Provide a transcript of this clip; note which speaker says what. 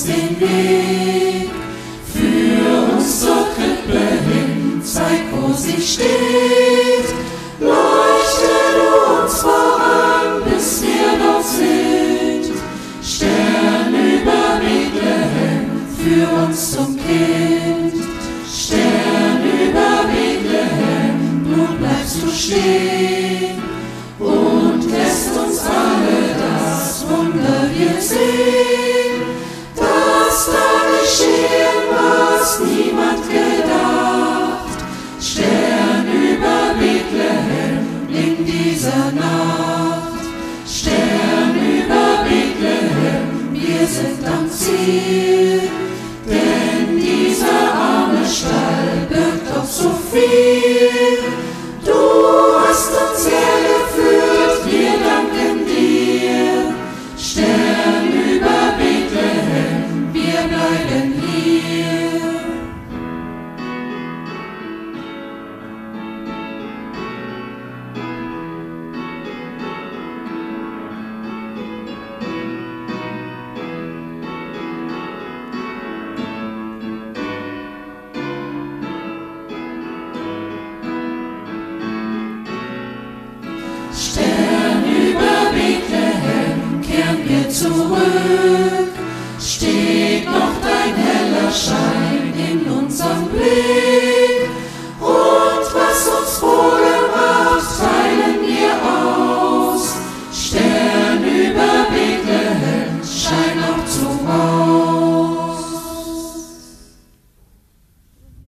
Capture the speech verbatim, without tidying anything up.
Speaker 1: den Weg, führ uns zur Krippe hin, zeig, wo sie steht. Leuchte du uns voran, bis wir dort sind. Stern über Bethlehem, führ uns zum Kind. Stern über Bethlehem, nun bleibst du stehen und lässt uns alle das Wunder hier sehen, dass da geschehen, was niemand gedacht. Stern über Bethlehem in dieser Nacht. Stern über Bethlehem, wir sind am Ziel, denn dieser arme Stall birgt doch so viel. Du hast uns hergeführt, wir danken dir. Stern über Bethlehem, wir bleiben hier. Stern über Bethlehem, kehren wir zurück. Steht noch dein heller Schein in unserem Blick.